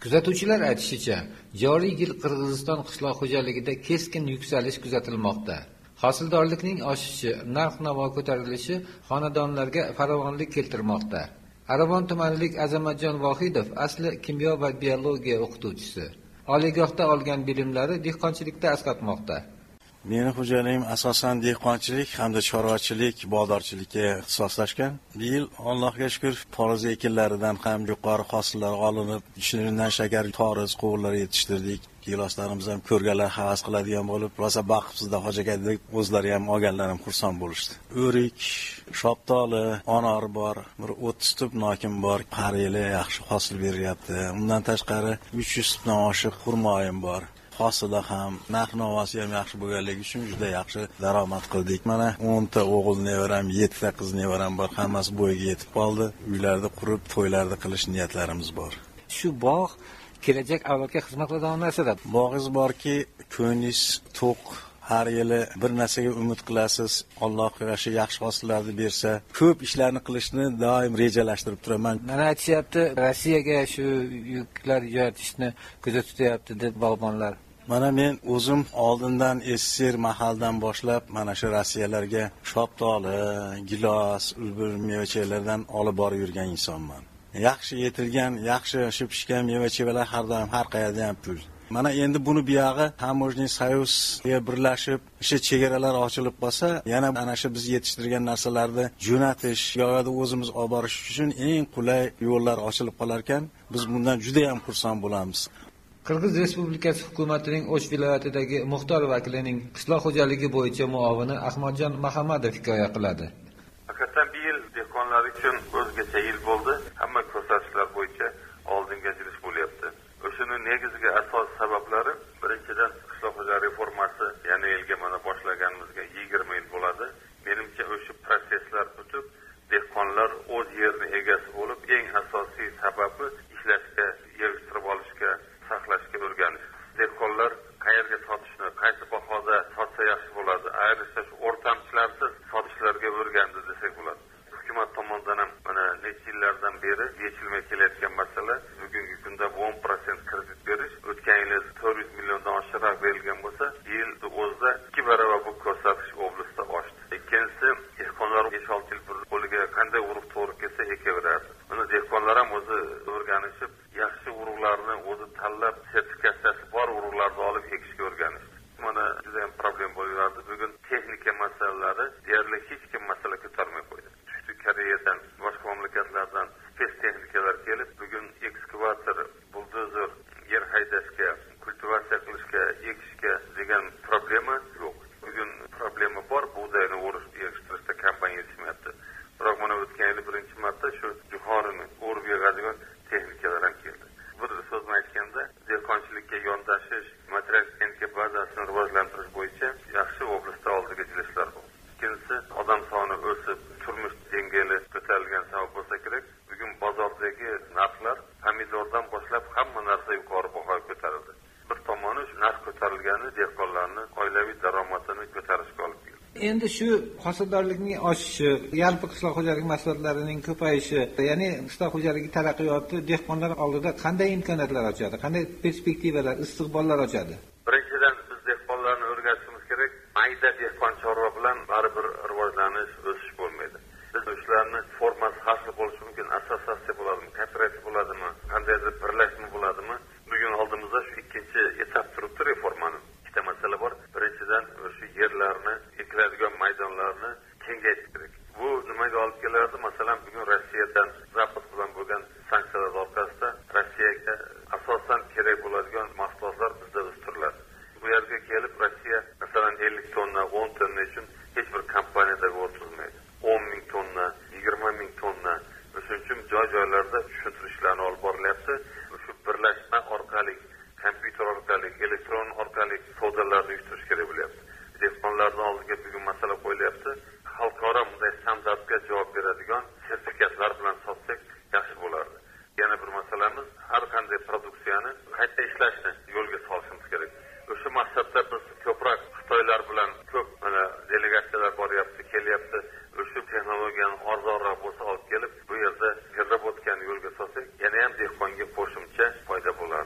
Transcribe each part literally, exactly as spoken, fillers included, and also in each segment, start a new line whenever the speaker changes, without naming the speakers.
Kuzatuvchilar aytishicha, joriy yil Qirg'iziston qishloq xo'jaligida keskin yuksalish kuzatilmoqda. Hosildorlikning oshishi, narx-navo ko'tarilishi xonadonlarga farovonlik keltirmoqda. Aravon tumanlik Azamatjon Vohidov asli kimyo va biologiya o'qituvchisi. Oliygohda olgan bilimlari dehqonchilikda asqatmoqda.
Meni xo'jaligim asosan dehqonchilik hamda chorvachilik, bog'dorchilikka ixtisoslashgan. Bu yil Allohga shukr, toriz ekinlaridan ham yuqori hosillar olinib, shundan shakar toriz qovurlar yetishtirdik. Giloslarimiz ham ko'rganlar havas qiladigan bo'lib, rosa baqibsizda hojaga deb o'zlari ham olganlar ham xursand bo'lishdi. O'rik, shoptoli, anor bor, bir o'ttiz tup nokin bor. Har yili yaxshi hosil beryapti. Undan tashqari uch yuz dan oshiq xurmoyim bor. Hosila ham, narx-navosi ham yaxshi bo'lganligi uchun juda yaxshi daromad qildik. Mana o'n ta o'g'il nevaram, yetti ta qiz nevaram bor. Hammasi bo'yiga yetib qoldi. Uylarda qurib, to'ylarda qilish niyatlarimiz bor.
Shu bog' kelajak avlodga xizmat qiladigan narsada.
Bog'ingiz borki, ko'nglingiz to'q. Har yili bir narsaga umid qilasiz. Alloh yaxshi yaxshi hosillarni bersa, ko'p ishlarni qilishni doim rejalashtirib turaman.
Mana aytishyapti, Rossiyaga shu yuklar jo'natishni ko'zda tutyapti deb bog'bonlar.
Mana men o'zim oldindan S S R mahaldan boshlab mana shu Rossiyalarga shoptoli, gilos, ulbur meva-chevalardan olib borib yurgan insonman. Yaxshi yetilgan, yaxshi pishgan meva-chevalar har doim har qayerda ham pul. Mana endi buni buyog'i Hamojniy Soyuzga birlashib, o'sha chegaralar ochilib qolsa, yana ana shu biz yetishtirgan narsalarni jo'natish yo'lida o'zimiz olib borish uchun eng qulay yo'llar ochilib qolar ekan, biz bundan juda ham xursand bo'lamiz.
Qirg'iz Respublikasi hukumatining O'sh viloyatidagi muxtor vakilining qishloq xo'jaligi bo'yicha muovini Ahmadjon Mahamadov hikoya qiladi.
Haqiqatan bu yil dehqonlar uchun o'zgacha yil bo'ldi. Hamma ko'rsatkichlar bo'yicha oldinga jilish bo'lyapti. O'shaning negizgi asos sabablari birinchidan qishloq xo'jaligi reformasi, ya'ni yilga mana boshlaganimizga yigirma yil bo'ladi. Menimcha o'sha proseslar o'tib, dehqonlar o'z yerini egasi bo'lib, eng asosiy sababi ishlashga, yig'ishtirib olishga, saqlashga o'rganish. Dehqonlar qayerga sotishni, qaysi bahoda sotsa yaxshi bo'ladi, ayniqsa shu o'rtamchilarsiz sotishlarga o'rgandi desak bo'ladi. Hukumat tomonidan ham mana necha yillardan beri yechilmay kelayotgan masala, bugungi kunda o'n prosent kredit berish, o'tgan yil to'rt yuz milliondan oshiqroq berilgan bo'lsa, yil o'zida ikki barobar bu ko'rsatkich oblastda oshdi. Ikkinchisi, dehqonlar besh olti yil bir qo'liga qanday urug' to'g'ri kelsa ekaveradi. Buni dehqonlar ham o'zi o'rganishib, yaxshi urug'larni o'zi tanlab, sertifikatsiyasi bor urug'larni olib ekishga o'rganishdi. Mana juda ham problem bo'lardi. Bugun texnika masalalari deyarli hech kim masala ko'tarmay qo'ydi. Koreyadan, boshqa mamlakatlardan spes texnikalar kelib, bugun ekskavator, buldozer, yer haydashga, kultivatsiya qilishga, ekishga degan problema yo'q. Bugun problema bor, bug'doyni o'rish, yetishtirishda kompaniya yetishmayapti. Biroq mana o'tgan yil birinchi marta shu jo'xorini o'rib yig'adigan texnikalar ham keldi. Bir so'z aytganda, dehqonchilikka yondashish, material texnika bazasini rivojlantirish bo'yicha yaxshi oblastda oldiga jilishlar bor. Ikkinchisi, odam soni o'sib, turmush dengali ko'tarilgan sabab bo'lsa kerak. Bugun bozordagi narxlar pomidordan boshlab hamma narsa yuqori bahoga ko'tarildi. Bir tomoni shu narx ko'tarilgani dehqonlarni oilaviy daromadini ko'tarishga olib keldi.
Endi shu hosildorlikning oshishi, yalpi qishloq xo'jaligi mahsulotlarining ko'payishi, ya'ni qishloq xo'jaligi taraqqiyoti dehqonlar oldida qanday imkoniyatlar ochadi, qanday perspektivalar, istiqbollar ochadi?
Birinchidan biz dehqonlarni o'rgatishimiz kerak. Mayda dehqon chorva bilan baribir rivojlanish, o'sish bo'lmaydi. Biz shularni formasi xavfli bo'lishi mumkin, assotsiatsiya bo'ladimi, kooperativ bo'ladimi, qandaydir birlashma bo'ladimi? Bugun oldimizda shu ikkinchi etap turibdi reformaning. Ikkita masala bor. Birinchidan o'sha yerlarni, ekiladigan maydonlarni kengaytirish kerak. Bu nimaga olib keladi? Masalan, bugun Rossiyadan Zapad bilan bo'lgan sanksiyalar orqasida Rossiyaga asosan kerak bo'ladigan mahsulotlar bizda o'stiriladi. Bu yerga kelib Rossiya masalan ellik tonna, o'n tonna uchun hech bir kompaniyada o'tkazmaydi. o'n ming tonna, yigirma ming tonna, o'shuning uchun joy-joylarda tushuntirishlarni olib borilyapti. Shu birlashma orqali, kompyuter orqali, elektron orqali savdolarni uyushtirish kerak bo'lyapti. Dehqonlarning oldiga bugun masala qo'yilyapti. Xalqaro bunday standartga javob beradigan sertifikatlar bilan sotsak yaxshi bo'lardi. Yana bir masalamiz, har qanday produksiyani qayta ishlashni yo'lga solishimiz kerak. O'sha maqsadda biz ko'proq Xitoylar bilan ko'p mana delegatsiyalar boryapti, kelyapti. O'sha texnologiyani arzonroq bo'lsa olib kelib, bu yerda kirib o'tgan yo'lga solsak, yana ham dehqonga qo'shimcha foyda bo'ladi.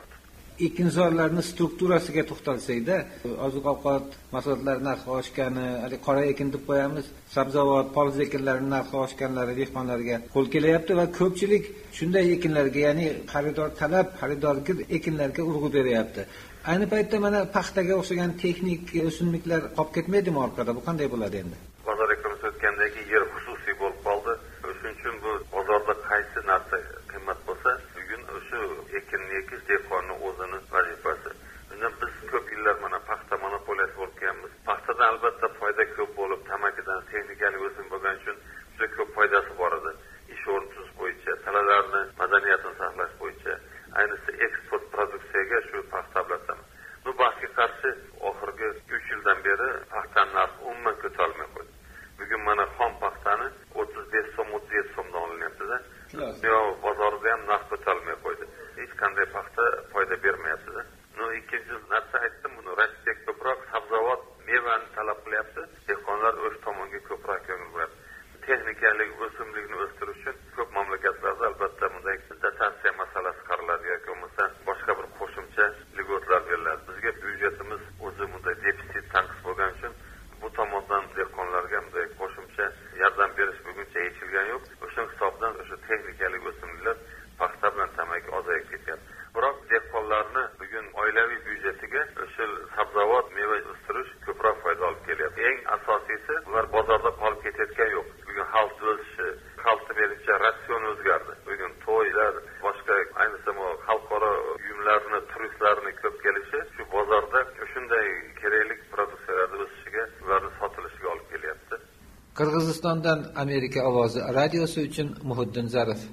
ekinzorlarning strukturasiga to'xtalsak-da, oziq-ovqat mahsulotlari narxi oshgani, qora ekin deb qo'yamiz, sabzavot, poliz ekinlarining narxi oshganlari dehqonlarga qo'l kelyapti va ko'pchilik shunday ekinlarga, ya'ni xaridor talab, xaridorgir ekinlarga urg'u beryapti. Ayni paytda mana paxtaga o'xshagan texnik o'simliklar qolib ketmaydimi orqada? Bu qanday bo'ladi endi?
Bozor ekonomiyasi o'tgandagi yer xususiy bo'lib qoldi. Shuning uchun bu bozorda qaysi narsa qimmat bo'lsa, bugun o'sha ekinni ekish dehqonning o'zining vazifasi. Bundan biz ko'p yillar mana paxta monopoliyasi bo'lib kelganmiz. Paxtadan albatta foyda ko'p bo'lib, tamakidan texnikalik o'sim bo'lgani uchun juda ko'p foydasi bor edi. Ish o'rni tuz bo'yicha, talalarni madaniyatini saqlash bo'yicha, ayniqsa eksport produksiyaga shu paxta bilan. Bu bahsga qarshi oxirgi uch yildan beri paxtaning narxi umuman ko'tarilmay qo'ydi. Bugun mana xom paxtani o'ttiz besh so'm, o'ttiz yetti so'mdan olinyapti-da. Yo bozorda ham narx ko'tarilmay qo'ydi. Hech qanday paxta foyda bermayapti-da. No, ikkinchi narsa aytdim, buni Rossiya ko'proq sabzavot, mevani talab qilyapti. Dehqonlar o'sha tomonga ko'proq ko'ngil qo'yadi. Texnikalik o'simlikni o'stirish uchun ko'p mamlakatlarda albatta bunday dotatsiya masalasi qaraladi yoki bo'lmasa boshqa bir qo'shimcha ligotlar beriladi. Bizga byudjetimiz o'zi bunday defitsit tanqis bo'lgani uchun bu tomondan dehqonlarga bunday qo'shimcha yordam berish buguncha yechilgan yo'q. O'sha hisobdan o'sha texnikalik o'simliklar paxta bilan tamaki ozayib ketyapti. Biroq dehqonlarni bugun oilaviy byudjetiga o'sha sabzavot, meva o'stirish ko'proq foyda olib kelyapti. Eng asosiysi ular bozorda qolib ketayotgani yo'q. Bugun xalq o'sishi, xalqni menimcha ratsion o'zgardi. Bugun to'ylar, boshqa ayniqsa xalqaro uyumlarni, turistlarni ko'p kelishi shu bozorda shunday kerakli produksiyalarning o'sishiga, ularning sotilishiga olib kelyapti.
Qirg'izistondan Amerika ovozi radiosi uchun Muhiddin Zarif.